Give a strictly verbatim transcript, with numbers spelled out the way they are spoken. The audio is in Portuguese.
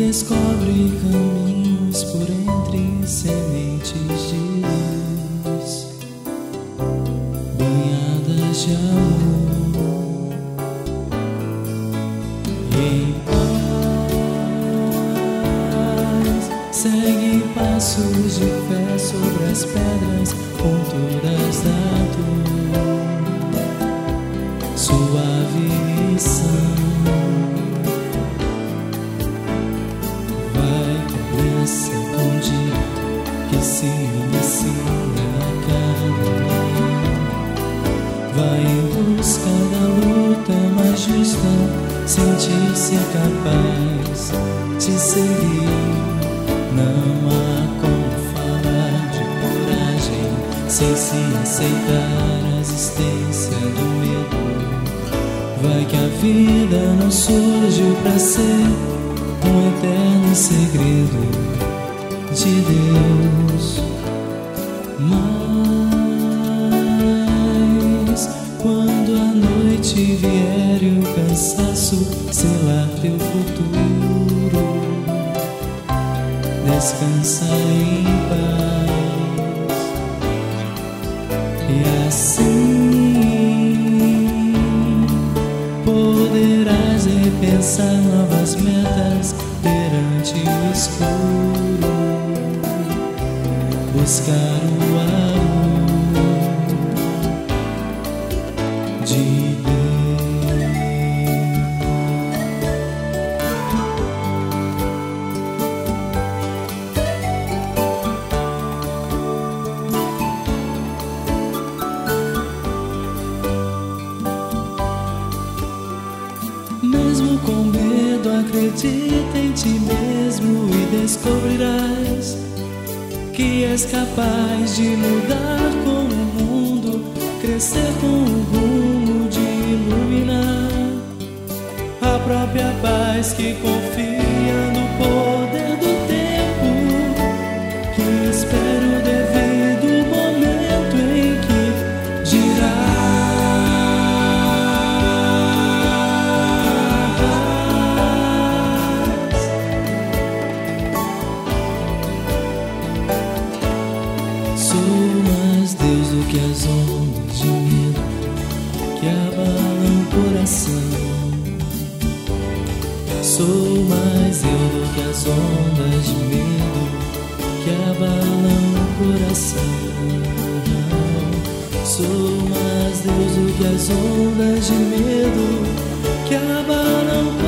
descobre caminhos por entre sementes de luz, banhadas de amor. Em paz, segue passos de fé sobre as pedras, ponturas da dor, suave missão. Um dia que se inicia a cada manhã, vai em busca da luta mais justa, sentir-se capaz de seguir. Não há como falar de coragem sem se aceitar a existência do medo. Vai que a vida não surgiu pra ser um eterno segredo de Deus. Mas quando a noite vier e o cansaço selar teu futuro, descansa em paz. E assim poderás repensar novas metas perante o escuro, buscar o amor de Deus. Mesmo com medo, acredita em ti mesmo e descobrirás que és capaz de mudar com o mundo, crescer com o rumo de iluminar a própria paz que confia no poder do tempo, que espera o devido momento em que girar. Sou mais Deus do que as ondas de medo que abalam o coração. Sou mais eu do que as ondas de medo que abalam o coração. Sou mais Deus do que as ondas de medo que abalam o coração.